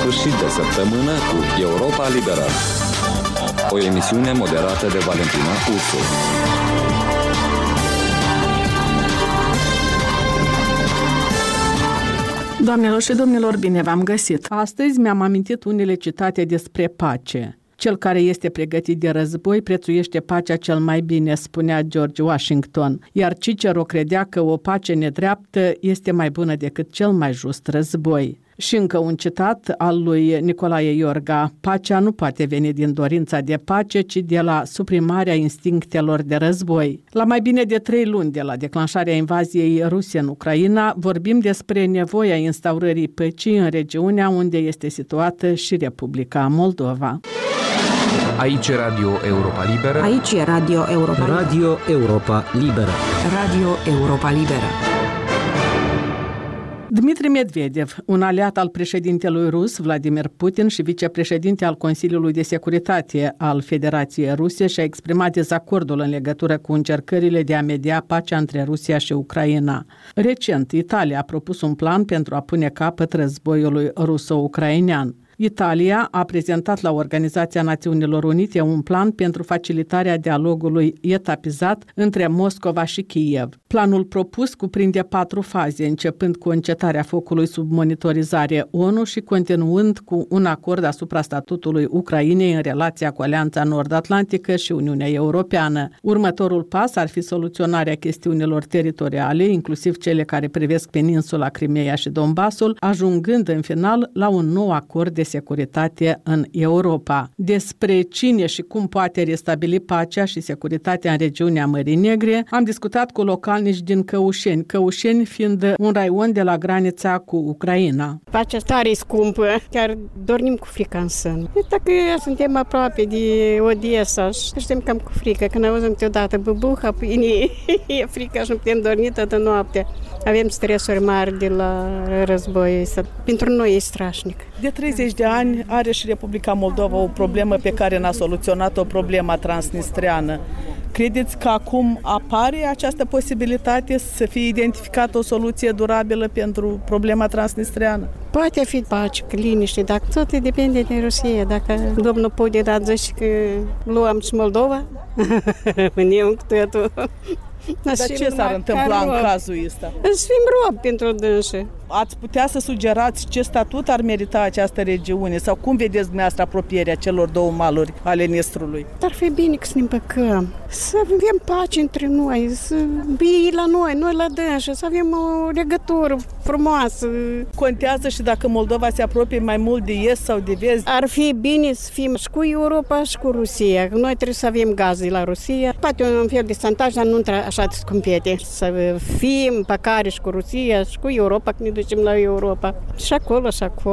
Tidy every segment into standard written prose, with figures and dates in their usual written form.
sfârșit de săptămână cu Europa Liberă. O emisiune moderată de Valentina Ursu. Doamnelor și domnilor, bine v-am găsit! Astăzi mi-am amintit unele citate despre pace. Cel care este pregătit de război prețuiește pacea cel mai bine, spunea George Washington, iar Cicero credea că o pace nedreaptă este mai bună decât cel mai just război. Și încă un citat al lui Nicolae Iorga: pacea nu poate veni din dorința de pace, ci de la suprimarea instinctelor de război. La mai bine de 3 luni de la declanșarea invaziei ruse în Ucraina, vorbim despre nevoia instaurării păcii în regiunea unde este situată și Republica Moldova. Aici e Radio Europa Liberă. Aici e Radio Europa Liberă. Radio Europa Liberă. Radio Europa Liberă. Dmitri Medvedev, un aliat al președintelui rus Vladimir Putin și vicepreședinte al Consiliului de Securitate al Federației Ruse, și-a exprimat dezacordul în legătură cu încercările de a media pacea între Rusia și Ucraina. Recent, Italia a propus un plan pentru a pune capăt războiului ruso-ucrainean. Italia a prezentat la Organizația Națiunilor Unite un plan pentru facilitarea dialogului etapizat între Moscova și Kiev. Planul propus cuprinde 4 faze, începând cu încetarea focului sub monitorizare ONU și continuând cu un acord asupra statutului Ucrainei în relația cu Alianța Nord-Atlantică și Uniunea Europeană. Următorul pas ar fi soluționarea chestiunilor teritoriale, inclusiv cele care privesc peninsula Crimeea și Donbasul, ajungând în final la un nou acord de securitate în Europa. Despre cine și cum poate restabili pacea și securitatea în regiunea Mării Negre am discutat cu localnici din Căușeni, Căușeni fiind un raion de la granița cu Ucraina. Pacea tare scumpă, chiar dormim cu frica în sân. Dacă suntem aproape de Odessa și știm cam cu frică, când auzim câteodată bubuha, e frică și nu putem dormi toată noaptea. Avem stresuri mari de la război. Pentru noi e strașnic. De 30 de ani are și Republica Moldova o problemă pe care n-a soluționat-o, problema transnistreană. Credeți că acum apare această posibilitate să fie identificată o soluție durabilă pentru problema transnistreană? Poate fi pace, liniște, dacă tot depinde de Rusia. Dacă domnul Putin a zis că luăm și Moldova, rămânem cu totul. Dar ce s-ar întâmpla în cazul ăsta? Să fim rob pentru dânsă. Ați putea să sugerați ce statut ar merita această regiune sau cum vedeți dumneavoastră apropierea celor 2 maluri ale Nistrului? Ar fi bine că să ne împăcăm, să avem pace între noi, să vii la noi la dânsă, să avem o legătură frumoasă. Contează și dacă Moldova se apropie mai mult de est sau de vest? Ar fi bine să fim și cu Europa și cu Rusia. Noi trebuie să avem gaze la Rusia. Poate un fel de santaj, dar nu așa de scumpete. Să fim pe care și cu Rusia și cu Europa, că ne ducem la Europa. Și acolo.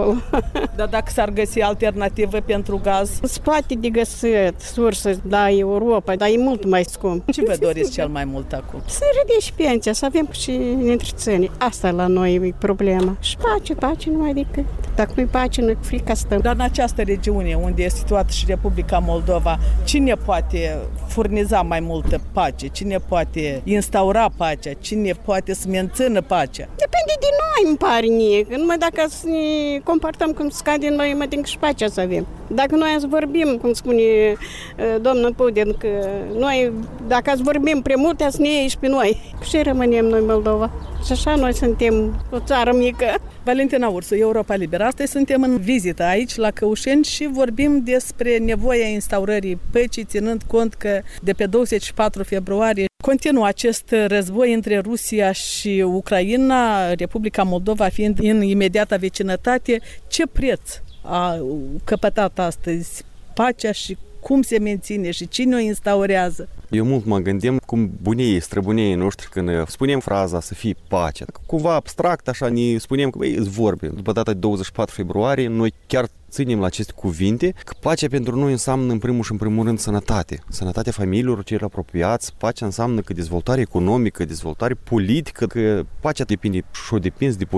Dar dacă s-ar găsi alternativă pentru gaz? Se poate de găsit sursă la Europa, dar e mult mai scump. Ce vă doriți cel mai mult acum? Să ridici pensia, să avem și întreținere. Asta la noi e problema. Și pace numai decât. Dacă nu-i pace, nu-i frica stăm. Dar în această regiune unde e situată și Republica Moldova, cine poate furniza mai multă pace? Cine poate instaura pacea? Cine poate să mențină pacea? Depinde de noi, îmi pare mie. Numai dacă să ne comportăm cum scade noi, mă tem că și pacea să avem. Dacă noi azi vorbim, cum spune domnul Putin, că noi, dacă azi vorbim prea mult, să ne iei și pe noi. Și rămânem noi Moldova. Și așa noi suntem o țară mică. Valentina Ursu, Europa Liberă. Astăzi suntem în vizită aici, la Căușeni, și vorbim despre nevoia instaurării păcii, ținând cont că de pe 24 februarie continuă acest război între Rusia și Ucraina, Republica Moldova fiind în imediata vecinătate. Ce preț a căpătat astăzi pacea și cum se menține și cine o instaurează? Eu mult mă gândim cum străbunii noștri când spunem fraza să fie pace. Cumva abstract, așa, ne spunem că îți vorbe. După data de 24 februarie, noi chiar ținem la aceste cuvinte că pacea pentru noi înseamnă în primul rând sănătate. Sănătatea familiilor celor apropiați. Pacea înseamnă că dezvoltare economică, dezvoltare politică, că pacea depinde și o depinzi de politică.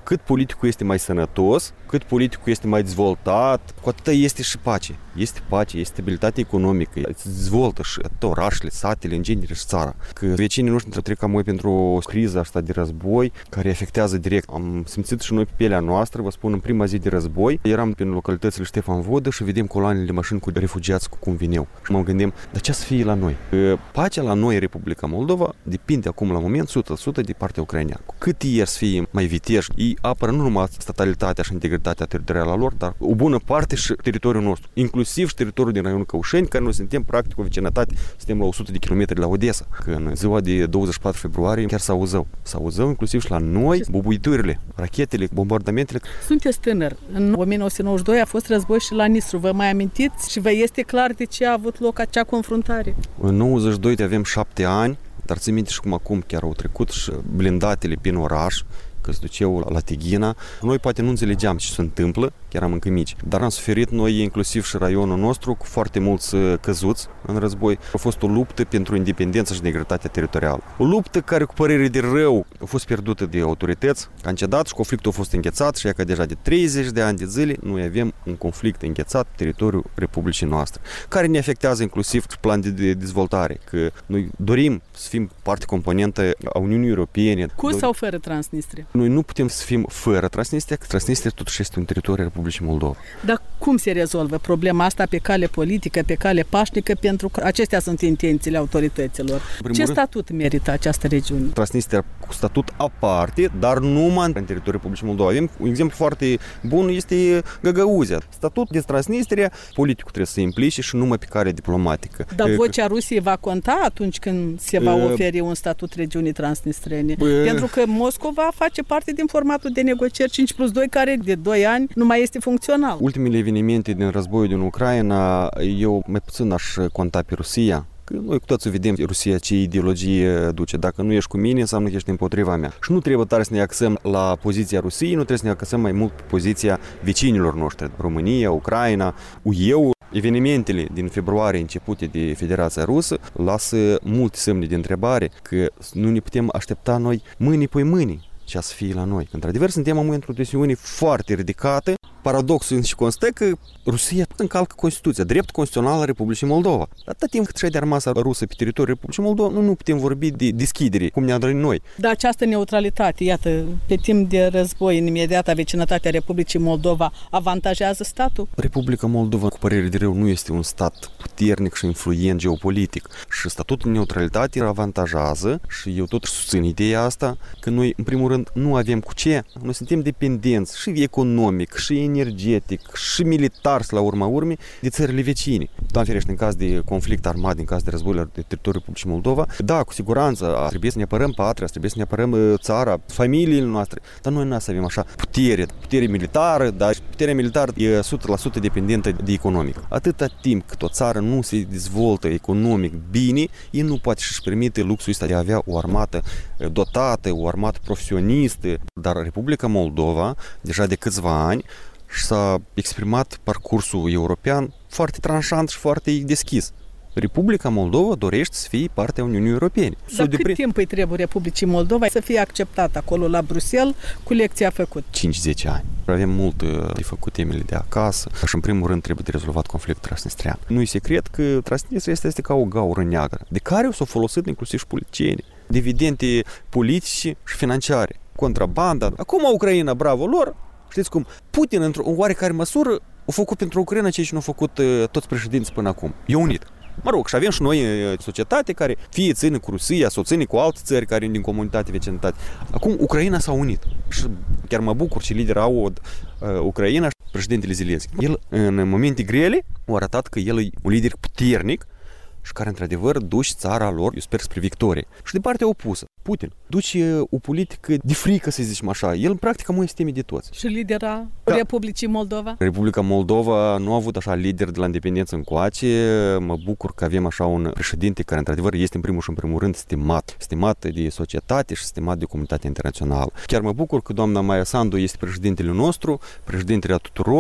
cât politicul este mai sănătos, cât politicul este mai dezvoltat, cu atât este și pace. Este pace, este stabilitate economică, se dezvoltă și orașele, satele, în genere și țara. Că vecinii noștri trec cam pentru o criză asta de război care afectează direct. Am simțit și noi pe pielea noastră, vă spun, în prima zi de război, eram prin localitățile Ștefan Vodă și vedem coloanele de mașini cu refugiați cu cum vineau. Și mă gândim, dar ce să fie la noi? Că pacea la noi, Republica Moldova, depinde acum la moment 100% de partea ucraineană. Cât ei să fie mai viteji, ei apără nu numai statalitatea și integritatea teritorială a lor, dar o bună parte și teritoriul nostru, inclusiv și teritoriul din raionul Căușeni, care noi suntem practic o vecinătate, suntem la 100 de kilometri la Odessa. Că în ziua de 24 februarie chiar s-auzau inclusiv și la noi bubuiturile, rachetele, bombardamentele. Sunteți tânăr. În 1992 a fost război și la Nistru. Vă mai amintiți și vă este clar de ce a avut loc acea confruntare? În 92 avem 7 ani, dar țin minte și cum acum chiar au trecut și blindatele prin oraș, că se duceau la Tighina. Noi poate nu înțelegeam ce se întâmplă, chiar am încă mici, dar am suferit noi, inclusiv și raionul nostru, cu foarte mulți căzuți în război. A fost o luptă pentru independență și integritatea teritorială. O luptă care, cu părere de rău, a fost pierdută de autorități, a încetat și conflictul a fost înghețat și că deja de 30 de ani de zile noi avem un conflict înghețat pe teritoriul Republicii noastre, care ne afectează inclusiv și plan de dezvoltare, că noi dorim să fim parte componentă a Uniunii Europene. Cu sau fără Transnistria? Noi nu putem să fim fără Transnistria, că Transnistria totuși este un teritoriu Republicii Moldova. Dar cum se rezolvă problema asta pe cale politică, pe cale pașnică, pentru că acestea sunt intențiile autorităților? Ce statut merită această regiune? Transnistria cu statut aparte, dar numai în teritoriul Republicii Moldova. Avem un exemplu foarte bun, este Găgăuzia. Statut de Transnistria, politicul trebuie să se implice și numai pe cale diplomatică. Dar vocea Rusiei va conta atunci când se va oferi un statut regiunii transnistrene? Pentru că Moscova face parte din formatul de negocieri 5+2, care de 2 ani nu mai este funcțional. Ultimele evenimente din războiul din Ucraina, eu mai puțin aș conta pe Rusia. Că noi cu toții vedem Rusia ce ideologie duce. Dacă nu ești cu mine, înseamnă că ești împotriva mea. Și nu trebuie tare să ne axăm la poziția Rusiei, nu trebuie să ne axăm mai mult pe poziția vecinilor noștri, România, Ucraina, UE. Evenimentele din februarie începute de Federația Rusă lasă multe semne de întrebare, că nu ne putem aștepta noi mâini pe mâini ce să fie la noi. Într-adevăr, suntem în momentul de tensiune foarte ridicată. Paradoxul și constă că Rusia încalcă Constituția, dreptul constituțional al Republicii Moldova. Atât timp cât și de armata rusă pe teritoriul Republicii Moldova, nu putem vorbi de deschidere, cum ne-a dorit noi. Dar această neutralitate, iată, pe timp de război, în imediata vecinătatea Republicii Moldova, avantajează statul? Republica Moldova, cu părere de rău, nu este un stat puternic și influent geopolitic. Și statutul de neutralitate avantajează, și eu tot susțin ideea asta, că noi, în primul rând, nu avem cu ce. Noi suntem dependenți și economic, și energetic, și militar, la urma urmei, de țările vecine. Doamne ferește, în caz de conflict armat, în caz de război de teritoriul Republicii Moldova, da, cu siguranță, trebuie să ne apărăm patria, trebuie să ne apărăm țara, familiile noastre, dar noi nu să avem așa putere militară, dar puterea militară e 100% dependentă de economic. Atâta timp cât o țară nu se dezvoltă economic bine, el nu poate și-și permite luxul ăsta de a avea o armată dotată, o armată profesionistă. Dar Republica Moldova, deja de câțiva ani, s-a exprimat parcursul european foarte tranșant și foarte deschis. Republica Moldova dorește să fie partea Uniunii Europene. Dar cât timp îi trebuie Republicii Moldova să fie acceptat acolo la Bruxelles cu lecția făcută? 5-10 ani. Avem mult de făcut temele de acasă și în primul rând trebuie de rezolvat conflictul transnistrian. Nu e secret că Transnistria este ca o gaură neagră, de care s-au folosit inclusiv și politicieni, dividende politici și financiare, contrabanda. Acum Ucraina, bravo lor, știți cum, Putin într-o oarecare măsură a făcut pentru Ucraina ceea ce nu au făcut toți președinții până acum. E unit. Mă rog, și avem și noi societate care fie ține cu Rusia, sau ține cu alte țări care din comunitate, vecinătate. Acum Ucraina s-a unit. Și chiar mă bucur și liderul AUD Ucraina, președintele Zelenski. El, în momente grele, a arătat că el e un lider puternic și care, într-adevăr, duce țara lor, eu sper, spre victorie. Și de partea opusă, Putin duce o politică de frică, să zicem așa. El, în practică, mă este de toți. Și lidera Republicii Moldova? Republica Moldova nu a avut așa lider de la independență încoace. Mă bucur că avem așa un președinte care, într-adevăr, este în primul și în primul rând stimat de societate și stimat de comunitatea internațională. Chiar mă bucur că doamna Maia Sandu este președintele nostru, președintele a tuturor.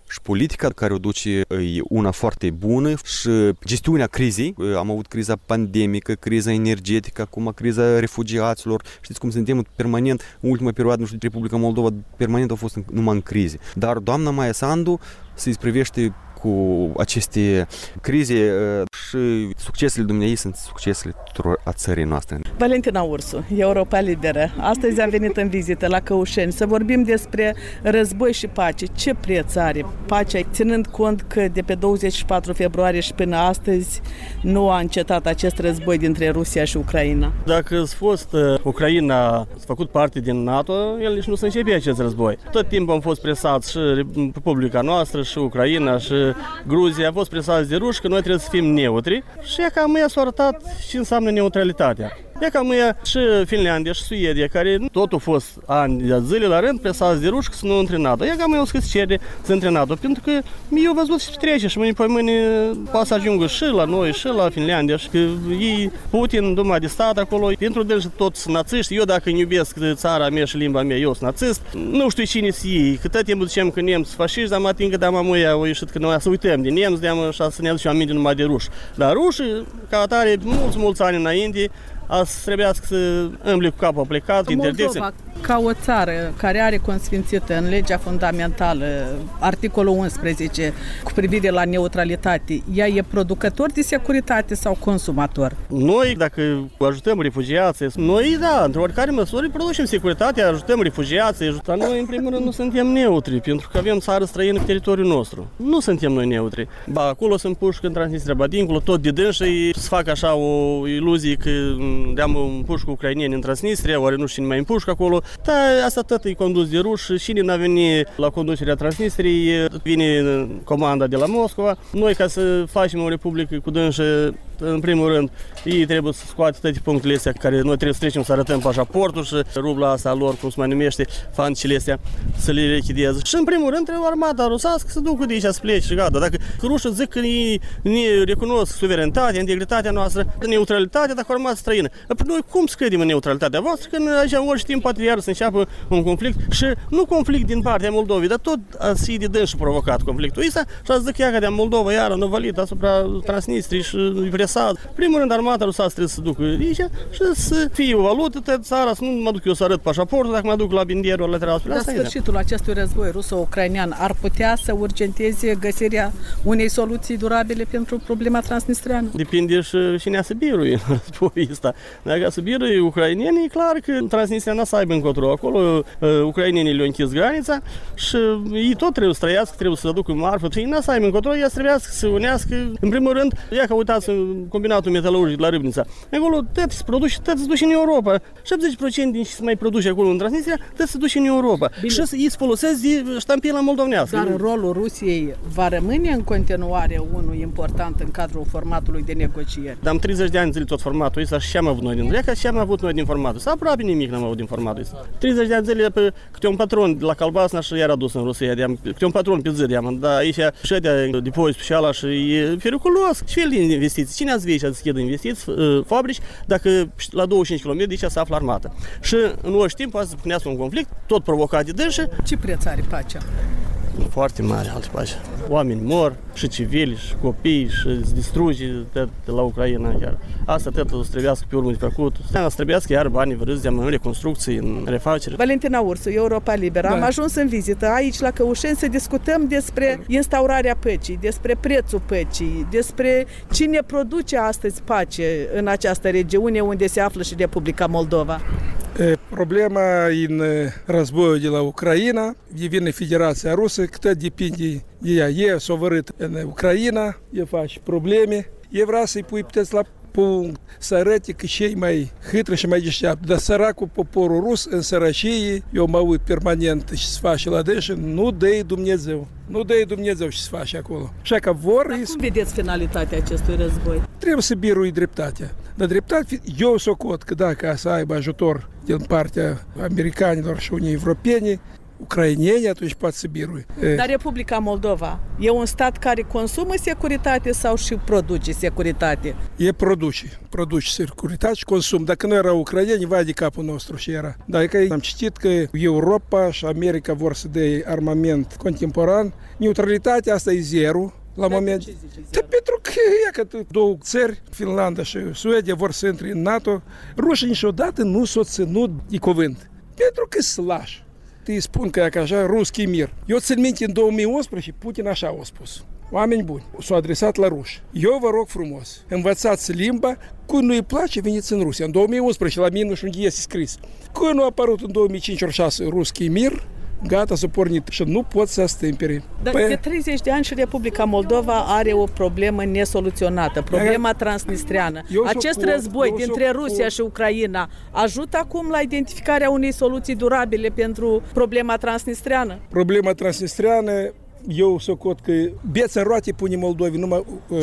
și politica care o duce e una foarte bună și gestiunea crizei. Am avut criza pandemică, criza energetică, acum criza refugiaților. Știți cum suntem permanent, în ultima perioadă, nu știu, Republica Moldova permanent a fost numai în crize. Dar doamna Maia Sandu se isprevește cu aceste crize și succesele dumneavoastră sunt succesele tuturor a țării noastre. Valentina Ursu, Europa Liberă. Astăzi am venit în vizită la Căușeni să vorbim despre război și pace. Ce preț are pacea, ținând cont că de pe 24 februarie și până astăzi nu a încetat acest război dintre Rusia și Ucraina? Dacă a fost Ucraina a făcut parte din NATO, el nici nu se începe acest război. Tot timpul am fost presați și Republica noastră și Ucraina și Gruzia, am fost presați de ruși că noi trebuie să fim neutri și ea cam s-a arătat ce înseamnă neutralitatea. E cam și Finlandia și Suedia, care tot au fost ani de zile la rând presați de ruși că să nu intre în NATO. E cam eu să cere să intre în NATO, pentru că eu văzut și trece și mâine poate să ajungă și la noi, și la Finlandia, și că ei, Putin, Duma de stat acolo, pentru dânsi toți națiști. Eu dacă îmi iubesc țara mea și limba mea, eu sunt națist. Nu știu cine să iei, că tot timpul zicem că nemți fasciști, dar mă ating că mamuia au ieșit că noi să uităm de nemți, de să ne aducem aminte numai de ruși. Dar rușii, ca atare, mulți ani înainte, să trebuiască să îmbli cu capul plecat, interdicție. Ca o țară care are consfințită în legea fundamentală articolul 11 cu privire la neutralitate, ea e producător de securitate sau consumator? Noi, dacă ajutăm refugiații, noi, da, într-o oricare măsură producem securitate, ajutăm refugiații, dar noi, în primul rând, nu suntem neutri, pentru că avem țară străină pe teritoriul nostru. Nu suntem noi neutri. Ba, acolo sunt pușcă în Transnistria, ba, dincolo, tot de dânsii să fac așa o iluzie că deam un pușcă ucraineni în Transnistria, oare nu știu cine mai împușcă acolo. Da, asta tot e condus de ruși, cine n-a venit la conducerea Transnistriei, vine comanda de la Moscova. Noi, ca să facem o republică cu dânși, în primul rând, ei trebuie să scoate toate punctele astea care noi trebuie să trecem, să arătăm pașaportul și rubla asta lor, cum se mai numește, fancile astea, să le lichideze. Și în primul rând trebuie armata rusească să ducă de aici, să plece și gata. Dacă rușii zic că ne recunosc suverenitatea, integritatea noastră, neutralitatea, dacă armata străină. Noi cum să credem în neutralitatea voastră, când aici orice timp poate iar să înceapă un conflict și nu conflict din partea Moldovei, dar tot ați de dânsi provocat conflictul ăsta și ați zic că de Moldova iară nu valid asupra Transnistriei și presat. Primul rând armata rusească trebuie să ducă aici și să fie o valută, tot țara, să nu mă duc eu să arăt pașaportul, dacă mă duc la bindierul lateral. La sfârșitul acestui război ruso-ucrainean ar putea să urgenteze găsirea unei soluții durabile pentru problema transnistreană? Depinde și cine să birui războiul ăsta. Dacă să birui ucrainenii, e clar că Transnistria n-a să aibă încotro. Acolo ucrainenii le-au închis granița și ei tot trebuie să trăiască, trebuie să aducă marfă. Și ei n-a să aibă încotro, ea trebuie să se unească. În primul rând, ia că uitați combinatul metalurgic la Râbnița. Acolo tot se produce, tot se duce în Europa. 70% din ce se mai produce acolo în Transnistria, tot se duce în Europa. Bine. Și ei se folosesc de ștampila moldovnească. Dar rolul Rusiei va rămâne în continuare unul important în cadrul formatului de negocieri. Am 30 de ani zile tot formatul ăsta și ce am avut noi din ce am avut noi din formatul ăsta. Aproape nimic n-am avut din formatul ăsta. 30 de ani zile pe câte un patron de la Calbasna și iar adus în Rusia. Câte un patron pe zi, dar aici ședea depozit special și e periculos. Ce fel de investiții? Cine ați vei să deschidă investiții, fabrici, dacă la 25 km de aici se află armată. Și în orice timp poate să punească un conflict, tot provocat de dânsi. Ce preț are pacea? Foarte mare altă pace. Oameni mor, și civili, și copii, și se distruge de la Ucraina chiar. Asta tot o să trebuiască pe urmă de făcut. Să trebuiască iar banii vărâți în reconstrucții, în refacere. Valentina Ursu, Europa Liberă. Am ajuns în vizită aici la Căușeni să discutăm despre instaurarea păcii, despre prețul păcii, despre cine produce astăzi pace în această regiune unde se află și Republica Moldova. Problema în războiul de la Ucraina, vine Federația Rusă, cât depinde de ea. E s-a vărât în Ucraina, e face probleme, e vrea să-i pui puteți la punct să arăte că cei mai hâtră și mai deșteaptă. Dar săracul poporul rus în sărăcie, eu mă uit permanent și se face la dânsi, nu dă-i Dumnezeu. Nu dă-i Dumnezeu și se face acolo. Așa că vor... Dar cum vedeți finalitatea acestui război? Trebuie să birui dreptatea. Dar dreptate, eu socot că dacă să aibă ajutor din partea americanilor și unii europeni, ucraineni, atunci poate să birui. Dar Republica Moldova e un stat care consumă securitate sau și produce securitate? E produce securitate și consum. Dacă nu erau ucraineni, vai de capul nostru și era. Dar că am citit că Europa și America vor să dea armament contemporan. Neutralitatea asta e zero. La moment. Da, pentru că două țări, Finlanda și Suedia, vor să intre în NATO, rușii niciodată nu s-au ținut de cuvânt. Pentru că slași. Îi spun că e așa, ruschi mir. Eu țin minte în 2011, Putin așa a spus. Oameni buni, s-au adresat la ruși. Eu vă rog frumos, învățați limba, cui nu-i place, veniți în Rusia. În 2011, la mine nu știu unde este scris. Cui nu a apărut în 2005-2006 ruschi mir, gata, s-a pornit și nu pot să stâmpere. Dar de 30 de ani și Republica Moldova are o problemă nesoluționată, problema transnistreană. Acest război dintre Rusia și Ucraina ajută acum la identificarea unei soluții durabile pentru problema transnistreană? Problema transnistreană, eu socot că beța în roate pune Moldovei numai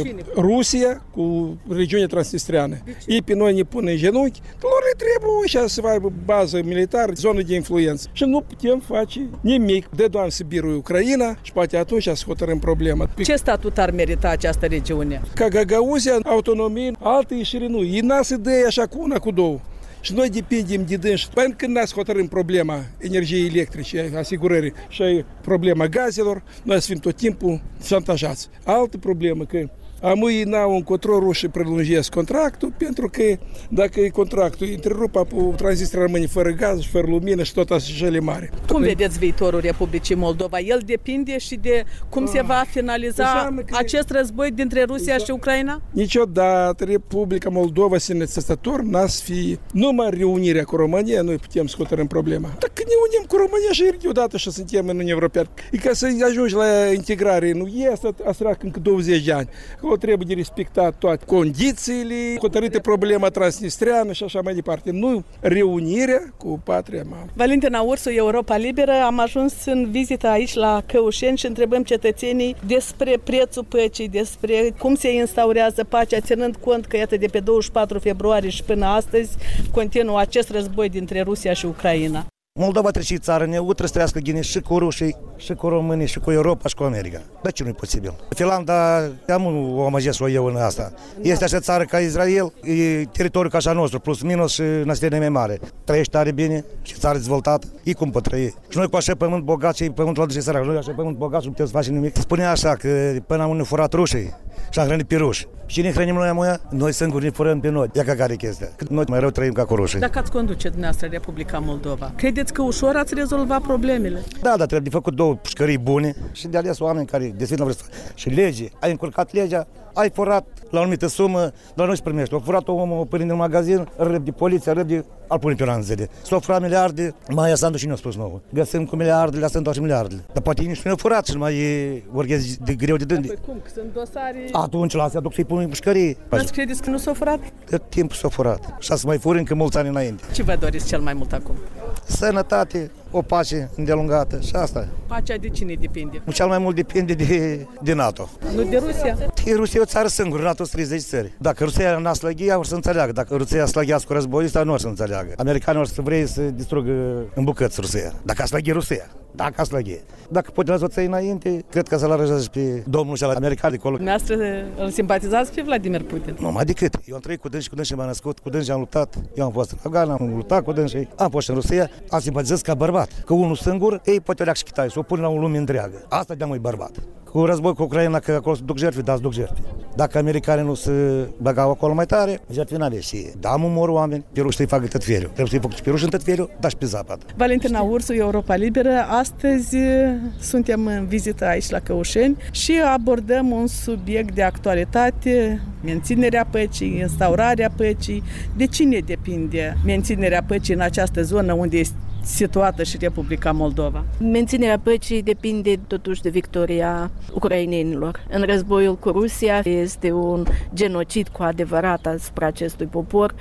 Rusia cu regiunea transnistreană. Ei pe noi ne pun în genunchi, lor le trebuie și să aibă bază militară, zonă de influență. Și nu putem face nimic. De Doamne să birui Ucraina și poate atunci să hotărâm problema. Ce statut ar merita această regiune? Ca Gagauzia, autonomie, altă ieșire nu. Ei n-a să dă așa cu una, cu două. Și noi depindem de dânsi. Până când n-ați hotărâm problema energiei electrice, asigurării și problema gazelor, noi să fim tot timpul șantajați. Altă problemă că amâi n-au încotro rușii prelungesc contractul, pentru că dacă contractul întrerup, tranziția rămâne fără gaz și fără lumină și tot așa mare. Cum vedeți viitorul Republicii Moldova? El depinde și de cum se va finaliza acest război dintre Rusia și Ucraina? Niciodată Republica Moldova sine țăstător n-a să fie numai reunirea cu România, noi putem să hotărâm problema. Dacă ne unim cu România și deodată și suntem în Uniunea Europeană, e ca să ajungi la integrare, nu e asta încă 20 de ani. Trebuie de respectat toate condițiile, hotărâte problema transnistreană și așa mai departe. Nu reunirea cu patria mamă. Valentina Ursu, Europa Liberă, am ajuns în vizită aici la Căușeni și întrebăm cetățenii despre prețul păcii, despre cum se instaurează pacea, ținând cont că iată de pe 24 februarie și până astăzi continuă acest război dintre Rusia și Ucraina. Moldova trece țară neutră, să trăiască gine și cu rușii, și cu românii, și cu Europa, și cu America. De ce nu e posibil? Finlanda, am o amăgesc-o eu în asta. Este așa țară ca Israel, e teritoriu ca așa nostru, plus minus și năstenie mai mare. Trăiește tare bine și țară dezvoltată, e cum pot trăi. Și noi cu așa pământ bogat și pământul ăla de sărac, noi așa pământ bogat și nu putem să facem nimic. Spunea așa că până am furat rușii și am hrănit pe ruși. Și ne hrănim noi amuia? Noi singuri ne furăm pe noi. Ia ca care chestia. Cât noi mai rău trăim ca cu rușii. Dacă ați conduce dumneavoastră Republica Moldova, credeți că ușor ați rezolvat problemele? Da, dar trebuie de făcut două pușcării bune și de ales oameni care desfilă și lege. Ai încurcat legea, ai furat la o anumită sumă, dar nu-și primești. O furat omul până în magazin, răb de poliție, răb de al pune pe ranzele. S-au furat miliarde, mai ia Sandu și ne-a spus nouă. Găsim cu miliardele, asta întoarce miliardele. Dar poate nici nu ne-au furat și nu mai vorghezi de greu de dândi. Păi cum? Că sunt dosare... Atunci la se aduc să-i pun în pușcărie. Dar credeți că nu s-au furat? De timp s-au furat. Și să mai furi încă mulți ani înainte. Ce vă doriți cel mai mult acum? Sănătate, o pace îndelungată și asta. Pacea de cine depinde? Cel mai mult depinde de NATO. Nu de Rusia? Rusia e o țară singură, NATO 30 țări. Dacă Rusia n-a slăghia, o să înțeleagă. Dacă Rusia slăghească cu războiul ăsta, nu o să înțeleagă. Americanii o să vrei să distrugă în bucăți Rusia. Dacă a slăghi Rusia. Dacă a slăghi. Dacă Putin o țări înainte, cred că să-l arăjează pe domnul și al american de acolo. Dumneavoastră îl simpatizați pe Vladimir Putin? Nu, mai decât. Eu am trăit cu dânsi, m-am născut, cu dânsi am luptat. Eu am fost în Afgan, am luptat cu dânsi, am fost în Rusia, am simpatizat ca bărbat. Că unul singur, ei poate leacă și Kitai, să o pune la o lume întreagă. Asta de-a mai bărbat. Cu război cu Ucraina, că acolo se duc jertfe, da, se duc jertfe. Dacă americanii nu se băgau acolo mai tare, jertfe n-ale și da, mor oameni, pe ruși să-i facă tot felul. Trebuie să-i facă și pe ruși în tot felul, dar și pe zapad. Valentina Ursu, Europa Liberă, astăzi suntem în vizită aici la Căușeni și abordăm un subiect de actualitate, menținerea păcii, instaurarea păcii. De cine depinde menținerea păcii în această zonă unde este situată și Republica Moldova? Menținerea păcii depinde totuși de victoria ucrainenilor. În războiul cu Rusia este un genocid cu adevărat asupra acestui popor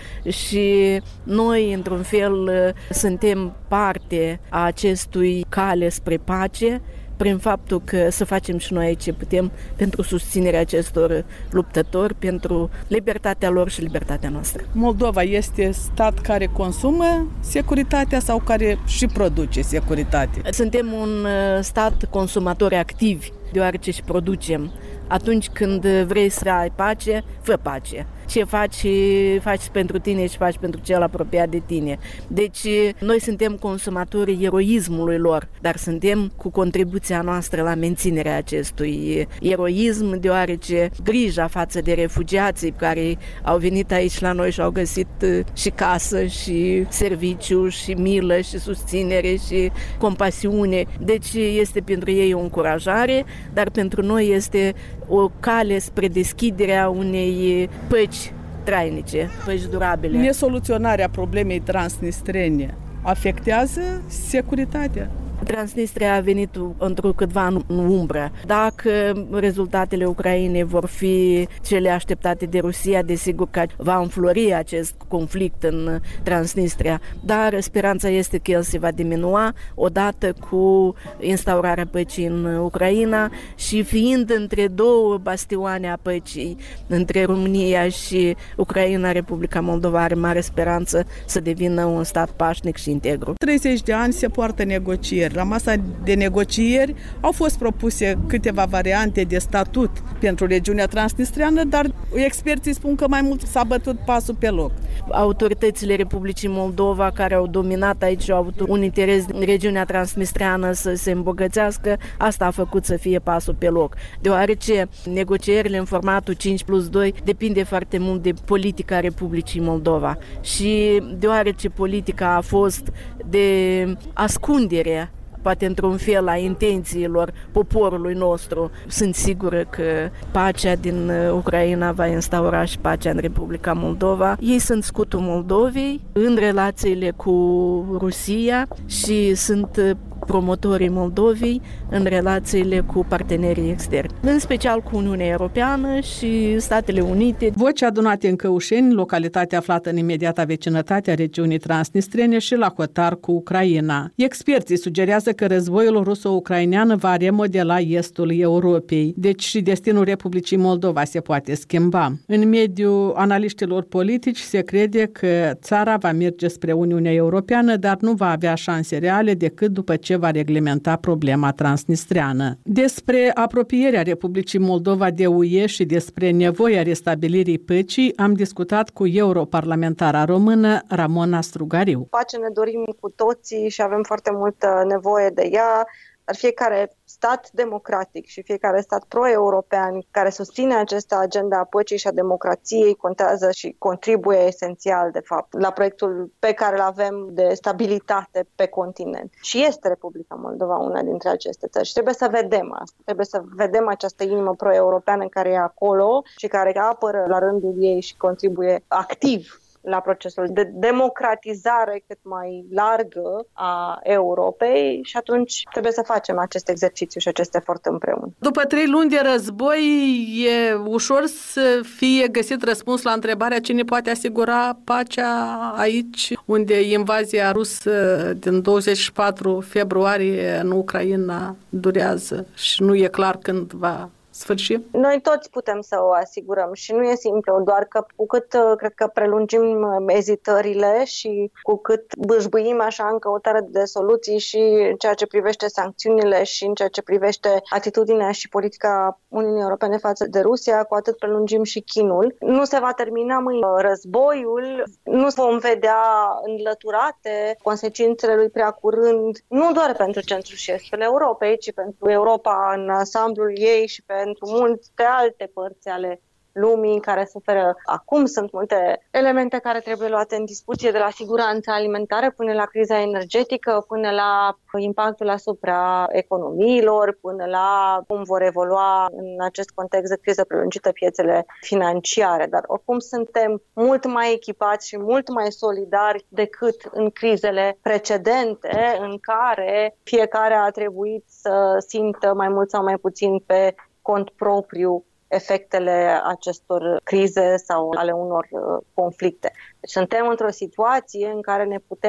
și noi, într-un fel, suntem parte a acestui cale spre pace prin faptul că să facem și noi ce putem pentru susținerea acestor luptători, pentru libertatea lor și libertatea noastră. Moldova este stat care consumă securitatea sau care și produce securitate? Suntem un stat consumatori activi, deoarece și producem. Atunci când vrei să ai pace, fă pace. Ce faci pentru tine și faci pentru cel apropiat de tine. Deci noi suntem consumatorii eroismului lor, dar suntem cu contribuția noastră la menținerea acestui eroism, deoarece grija față de refugiații care au venit aici la noi și au găsit și casă, și serviciu, și milă, și susținere, și compasiune. Deci este pentru ei o încurajare, dar pentru noi este o cale spre deschiderea unei păci trainice, păci durabile. Nesoluționarea problemei transnistrene afectează securitatea? Transnistria a venit întrucâtva în umbră. Dacă rezultatele Ucrainei vor fi cele așteptate de Rusia, desigur că va înflori acest conflict în Transnistria, dar speranța este că el se va diminua odată cu instaurarea păcii în Ucraina și fiind între două bastioane a păcii, între România și Ucraina, Republica Moldova are mare speranță să devină un stat pașnic și integru. 30 de ani se poartă negocieri. La masa de negocieri au fost propuse câteva variante de statut pentru regiunea transnistreană, dar experții spun că mai mult s-a bătut pasul pe loc. Autoritățile Republicii Moldova, care au dominat aici, au avut un interes în regiunea transnistreană să se îmbogățească, asta a făcut să fie pasul pe loc. Deoarece negocierile în formatul 5+2 depinde foarte mult de politica Republicii Moldova și deoarece politica a fost de ascundere, poate într-un fel, a intențiilor poporului nostru. Sunt sigură că pacea din Ucraina va instaura și pacea în Republica Moldova. Ei sunt scutul Moldovei în relațiile cu Rusia și sunt promotorii Moldovei în relațiile cu partenerii externi, în special cu Uniunea Europeană și Statele Unite. Voci adunate în Căușeni, localitate aflată în imediata vecinătate a regiunii transnistrene și la hotar cu Ucraina. Experții sugerează că războiul ruso-ucrainean va remodela estul Europei, deci și destinul Republicii Moldova se poate schimba. În mediul analiștilor politici se crede că țara va merge spre Uniunea Europeană, dar nu va avea șanse reale decât după ce va reglementa problema transnistreană. Despre apropierea Republicii Moldova de UE și despre nevoia restabilirii păcii am discutat cu europarlamentara română Ramona Strugariu. Pace ne dorim cu toții și avem foarte multă nevoie de ea, dar fiecare stat democratic și fiecare stat pro-european care susține această agenda a păcii și a democrației contează și contribuie esențial, de fapt, la proiectul pe care îl avem de stabilitate pe continent. Și este Republica Moldova una dintre aceste țări și trebuie să vedem asta. Trebuie să vedem această inimă pro-europeană care e acolo și care apără la rândul ei și contribuie activ la procesul de democratizare cât mai largă a Europei și atunci trebuie să facem acest exercițiu și acest efort împreună. După 3 luni de război, e ușor să fie găsit răspuns la întrebarea cine poate asigura pacea aici, unde invazia rusă din 24 februarie în Ucraina durează și nu e clar când va sfârși? Noi toți putem să o asigurăm și nu e simplu, doar că cu cât cred că prelungim ezitările și cu cât bâșbâim așa în căutare de soluții și în ceea ce privește sancțiunile și în ceea ce privește atitudinea și politica Uniunii Europene față de Rusia, cu atât prelungim și chinul. Nu se va termina mâine războiul, nu vom vedea înlăturate consecințele lui prea curând, nu doar pentru centrul și estul Europei, ci pentru Europa în ansamblul ei și pentru multe alte părți ale lumii care suferă. Acum sunt multe elemente care trebuie luate în discuție, de la siguranța alimentară până la criza energetică, până la impactul asupra economiilor, până la cum vor evolua în acest context de criză prelungită piețele financiare. Dar oricum suntem mult mai echipați și mult mai solidari decât în crizele precedente în care fiecare a trebuit să simtă mai mult sau mai puțin pe cont propriu efectele acestor crize sau ale unor conflicte. Deci suntem într-o situație în care ne putem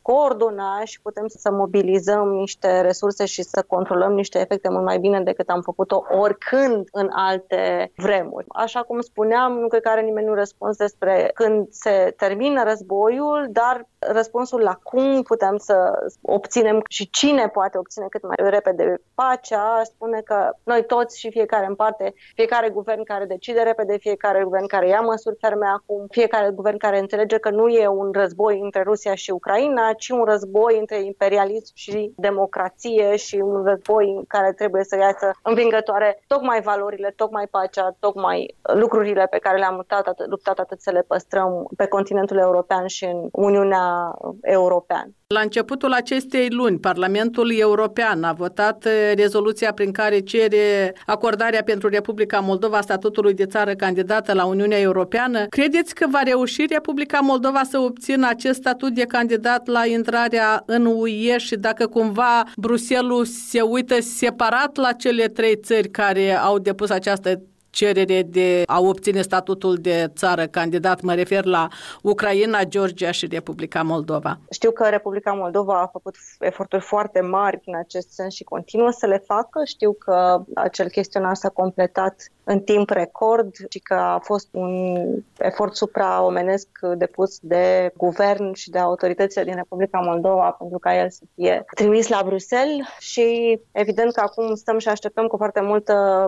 coordona și putem să mobilizăm niște resurse și să controlăm niște efecte mult mai bine decât am făcut-o oricând în alte vremuri. Așa cum spuneam, nu cred că are nimeni un răspuns despre când se termină războiul, dar răspunsul la cum putem să obținem și cine poate obține cât mai repede pacea, spune că noi toți și fiecare în parte, fiecare guvern care decide repede, fiecare guvern care ia măsuri ferme acum, fiecare guvern care înțelege că nu e un război între Rusia și Ucraina, ci un război între imperialism și democrație și un război în care trebuie să iasă învingătoare tocmai valorile, tocmai pacea, tocmai lucrurile pe care le-am luptat atât să le păstrăm pe continentul european și în Uniunea Europeană. La începutul acestei luni, Parlamentul European a votat rezoluția prin care cere acordarea pentru Republica Moldova statutului de țară candidată la Uniunea Europeană. Credeți că va reuși Republica Moldova să obțină acest statut de candidat la intrarea în UE și dacă cumva Bruxelles se uită separat la cele 3 țări care au depus această cerere de a obține statutul de țară candidat, mă refer la Ucraina, Georgia și Republica Moldova. Știu că Republica Moldova a făcut eforturi foarte mari în acest sens și continuă să le facă. Știu că acel chestionar s-a completat în timp record și că a fost un efort supraomenesc depus de guvern și de autoritățile din Republica Moldova pentru ca el să fie trimis la Bruxelles și evident că acum stăm și așteptăm cu foarte multă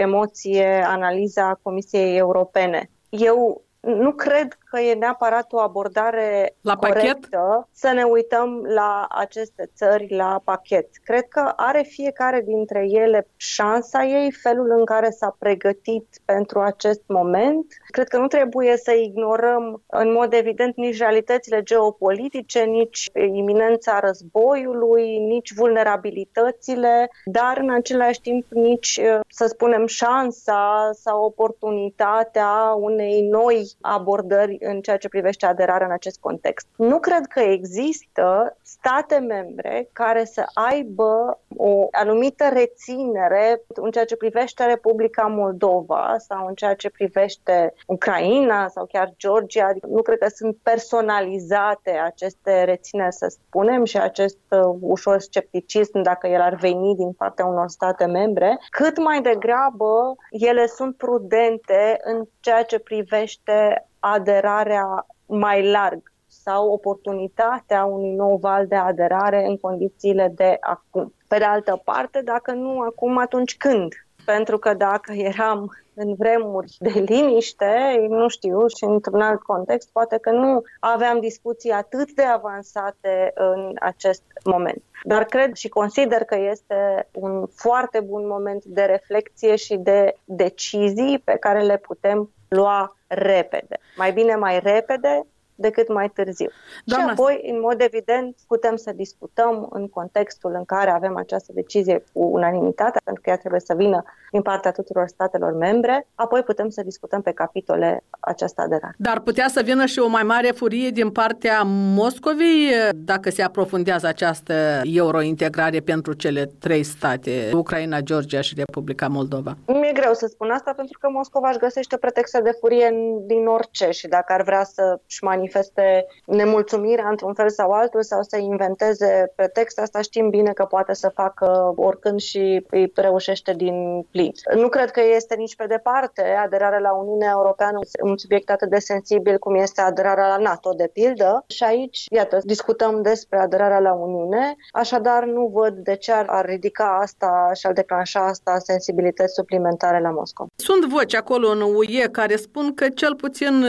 emoție analiza Comisiei Europene. Eu nu cred că e neapărat o abordare corectă să ne uităm la aceste țări la pachet. Cred că are fiecare dintre ele șansa ei, felul în care s-a pregătit pentru acest moment. Cred că nu trebuie să ignorăm în mod evident nici realitățile geopolitice, nici iminența războiului, nici vulnerabilitățile, dar în același timp nici, să spunem, șansa sau oportunitatea unei noi abordări în ceea ce privește aderarea în acest context. Nu cred că există state membre care să aibă o anumită reținere în ceea ce privește Republica Moldova sau în ceea ce privește Ucraina sau chiar Georgia. Adică nu cred că sunt personalizate aceste rețineri, să spunem, și acest ușor scepticism dacă el ar veni din partea unor state membre. Cât mai degrabă ele sunt prudente în ceea ce privește aderarea mai larg sau oportunitatea unui nou val de aderare în condițiile de acum. Pe de altă parte, dacă nu acum, atunci când? Pentru că dacă eram în vremuri de liniște, nu știu, și într-un alt context, poate că nu aveam discuții atât de avansate în acest moment. Dar cred și consider că este un foarte bun moment de reflexie și de decizii pe care le putem lua repede. Mai bine mai repede decât mai târziu. Doamna, și apoi, în mod evident, putem să discutăm în contextul în care avem această decizie cu unanimitate, pentru că ea trebuie să vină din partea tuturor statelor membre, apoi putem să discutăm pe capitole această aderare. Dar putea să vină și o mai mare furie din partea Moscovei dacă se aprofundează această eurointegrare pentru cele 3 state, Ucraina, Georgia și Republica Moldova? Mi-e greu să spun asta, pentru că Moscova își găsește pretexte de furie din orice și dacă ar vrea să-și manifeste nemulțumirea într-un fel sau altul sau să inventeze pretexte, asta știm bine că poate să facă oricând și îi reușește din plin. Nu cred că este nici pe departe aderarea la Uniunea Europeană un subiect atât de sensibil cum este aderarea la NATO, de pildă. Și aici, iată, discutăm despre aderarea la Uniune, așadar nu văd de ce ar ridica asta și ar declanșa asta sensibilități suplimentare la Moscova. Sunt voci acolo în UE care spun că cel puțin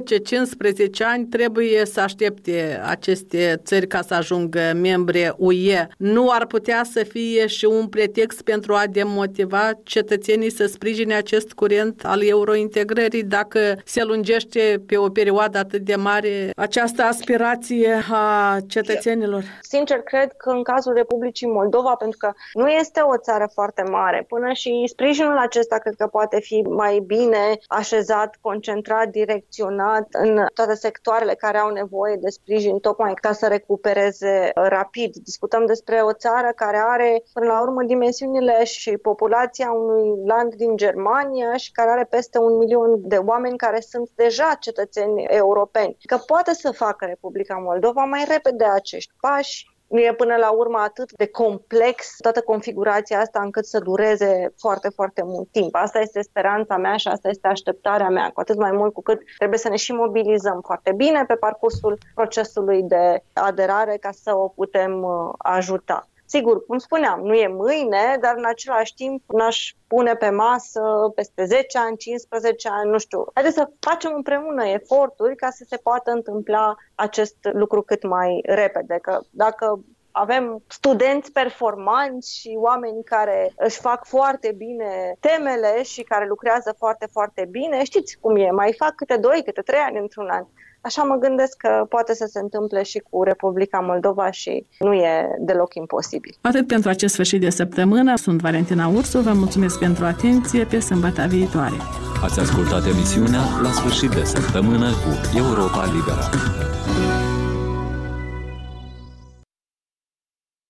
10-15 ani trebuie să aștepte aceste țări ca să ajungă membre UE. Nu ar putea să fie și un pretext pentru a demotiva cetățenii să sprijine acest curent al eurointegrării dacă se lungește pe o perioadă atât de mare această aspirație a cetățenilor? Sincer, cred că în cazul Republicii Moldova, pentru că nu este o țară foarte mare, până și sprijinul acesta cred că poate fi mai bine așezat, concentrat, direcționat în toate sectoarele sectoarele care au nevoie de sprijin tocmai ca să recupereze rapid. Discutăm despre o țară care are până la urmă dimensiunile și populația unui land din Germania și care are peste 1 milion de oameni care sunt deja cetățeni europeni. Că poate să facă Republica Moldova mai repede acești pași. Nu e până la urmă atât de complex toată configurația asta încât să dureze foarte, foarte mult timp. Asta este speranța mea și asta este așteptarea mea, cu atât mai mult cu cât trebuie să ne și mobilizăm foarte bine pe parcursul procesului de aderare ca să o putem ajuta. Sigur, cum spuneam, nu e mâine, dar în același timp n-aș pune pe masă peste 10 ani, 15 ani, nu știu. Haideți să facem împreună eforturi ca să se poată întâmpla acest lucru cât mai repede. Că dacă avem studenți performanți și oameni care își fac foarte bine temele și care lucrează foarte, foarte bine, știți cum e, mai fac câte 2, câte 3 ani într-un an. Așa mă gândesc că poate să se întâmple și cu Republica Moldova și nu e deloc imposibil. Atât pentru acest sfârșit de săptămână. Sunt Valentina Ursu, vă mulțumesc pentru atenție, pe sâmbătă viitoare. Ați ascultat emisiunea La sfârșit de săptămână cu Europa Liberă.